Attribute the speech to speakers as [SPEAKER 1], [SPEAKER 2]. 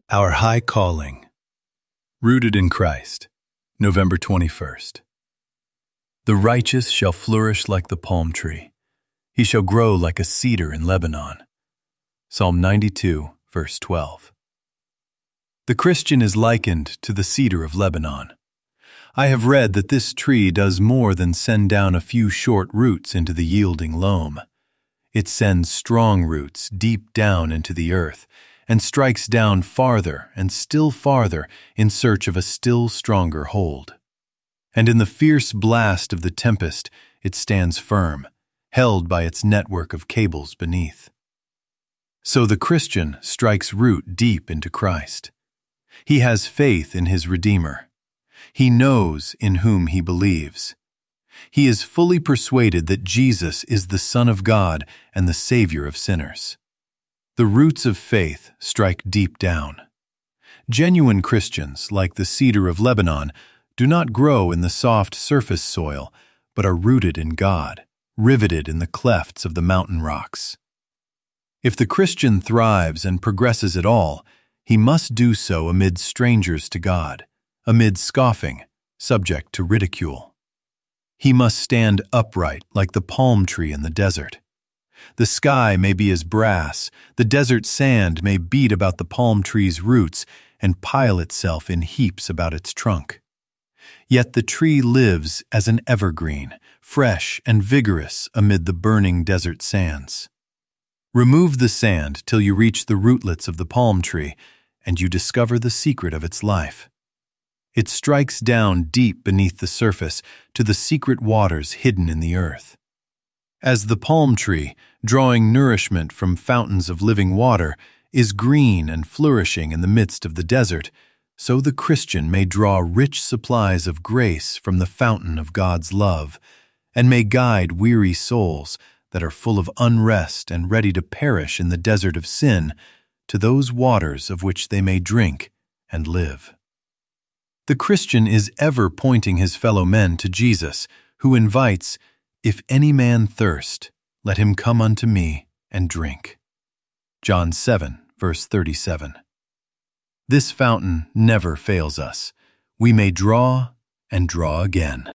[SPEAKER 1] Our High Calling. Rooted in Christ, November 21st. The righteous shall flourish like the palm tree. He shall grow like a cedar in Lebanon. Psalm 92, verse 12. The Christian is likened to the cedar of Lebanon. I have read that this tree does more than send down a few short roots into the yielding loam. It sends strong roots deep down into the earth and strikes down farther and still farther in search of a still stronger hold. And in the fierce blast of the tempest, it stands firm, held by its network of cables beneath. So the Christian strikes root deep into Christ. He has faith in his Redeemer. He knows in whom he believes. He is fully persuaded that Jesus is the Son of God and the Savior of sinners. The roots of faith strike deep down. Genuine Christians, like the cedar of Lebanon, do not grow in the soft surface soil, but are rooted in God, riveted in the clefts of the mountain rocks. If the Christian thrives and progresses at all, he must do so amid strangers to God, amid scoffing, subject to ridicule. He must stand upright like the palm tree in the desert. The sky may be as brass, the desert sand may beat about the palm tree's roots and pile itself in heaps about its trunk. Yet the tree lives as an evergreen, fresh and vigorous amid the burning desert sands. Remove the sand till you reach the rootlets of the palm tree, and you discover the secret of its life. It strikes down deep beneath the surface to the secret waters hidden in the earth. As the palm tree, drawing nourishment from fountains of living water, is green and flourishing in the midst of the desert, so the Christian may draw rich supplies of grace from the fountain of God's love, and may guide weary souls that are full of unrest and ready to perish in the desert of sin to those waters of which they may drink and live. The Christian is ever pointing his fellow men to Jesus, who invites, "If any man thirst, let him come unto me and drink." John 7, verse 37. This fountain never fails us. We may draw and draw again.